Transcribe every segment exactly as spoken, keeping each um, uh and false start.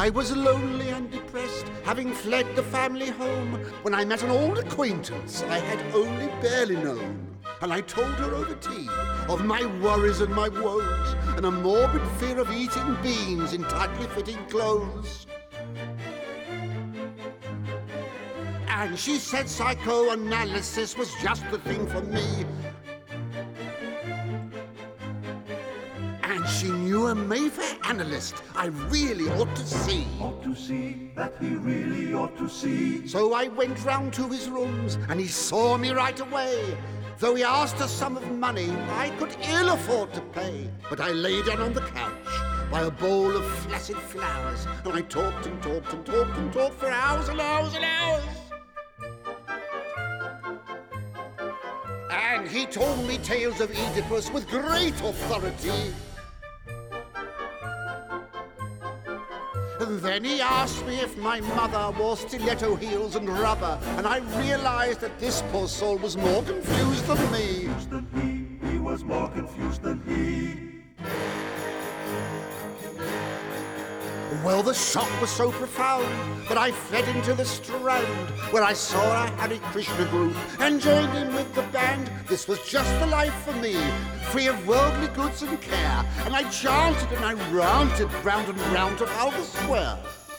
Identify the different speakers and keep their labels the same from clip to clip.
Speaker 1: I was lonely and depressed, having fled the family home, when I met an old acquaintance I had only barely known. And I told her over tea of my worries and my woes, and a morbid fear of eating beans in tightly fitting clothes. And she said psychoanalysis was just the thing for me. And she knew a Mayfair analyst I really ought to see.
Speaker 2: Ought to see, that he really ought to see.
Speaker 1: So I went round to his rooms, and he saw me right away. Though he asked a sum of money I could ill afford to pay. But I lay down on the couch by a bowl of flaccid flowers, and I talked and talked and talked and talked for hours and hours and hours. And he told me tales of Oedipus with great authority. And then he asked me if my mother wore stiletto heels and rubber, and I realized that this poor soul was more confused than me.
Speaker 2: Than he, he was more confused than he.
Speaker 1: Well, the shock was so profound that I fled into the Strand, where I saw a Hare Krishna group and joined in with the band. This was just the life for me, free of worldly goods and care. And I chanted and I ranted round and round Trafalgar Square.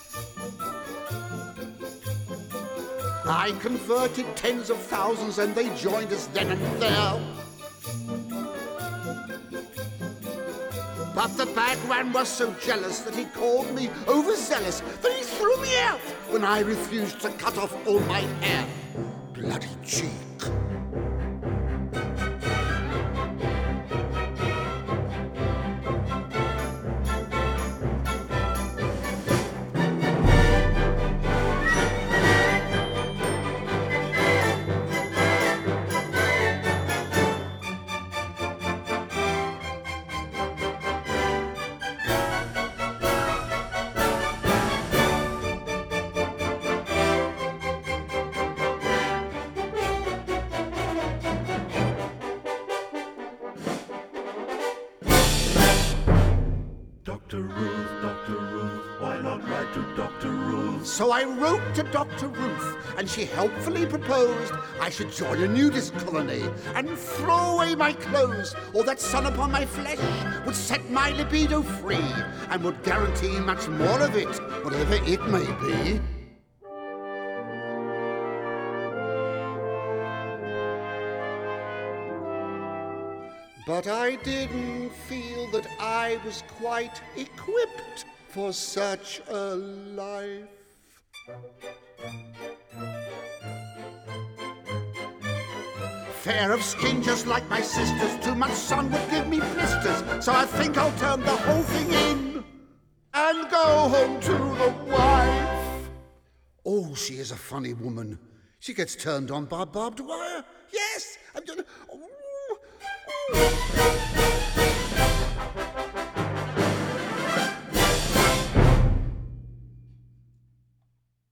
Speaker 1: I converted tens of thousands and they joined us then and there. But the bagman was so jealous that he called me overzealous, that he threw me out when I refused to cut off all my hair. Bloody cheek.
Speaker 2: Doctor Ruth, Doctor Ruth, why not write to Doctor Ruth?
Speaker 1: So I wrote to Doctor Ruth, and she helpfully proposed I should join a nudist colony and throw away my clothes, or that sun upon my flesh would set my libido free and would guarantee much more of it, whatever it may be. But I didn't feel that I was quite equipped for such a life. Fair of skin just like my sisters, too much sun would give me blisters, so I think I'll turn the whole thing in and go home to the wife. Oh, she is a funny woman. She gets turned on by barbed wire.